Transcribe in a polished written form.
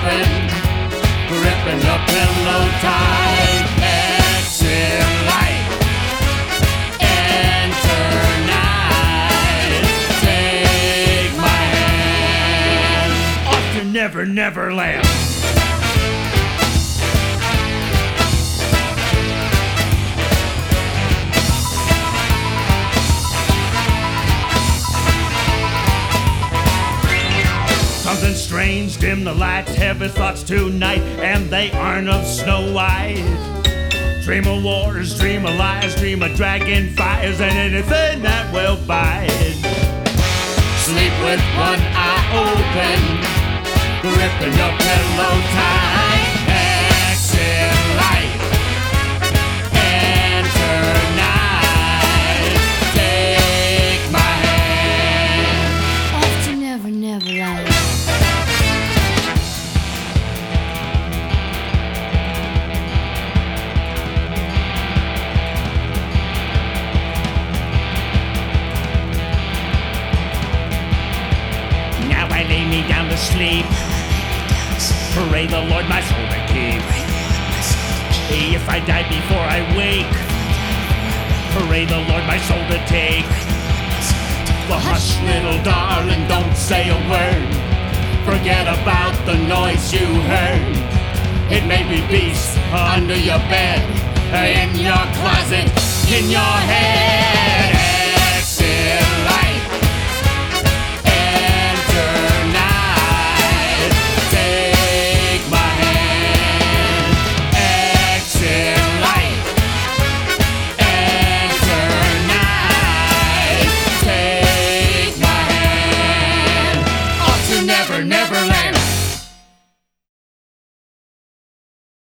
open, gripping the pillow tight. Exit light, enter night. Take my hand, off to Never Never Land. Something strange, dim the lights, heavy thoughts tonight, and they aren't of Snow White. Dream of wars, dream of lies, dream of dragon fires, and anything that will bite. Sleep with one eye open, gripping your pillow tight. Exit light, enter night. Take my hand, off to Never Never Land. Now I lay me down to sleep. Pray the Lord my soul to keep. If I die before I wake, pray the Lord my soul to take. Well, hush, little darling, don't say a word. Forget about the noise you heard. It may be beasts under your bed, in your closet, in your head.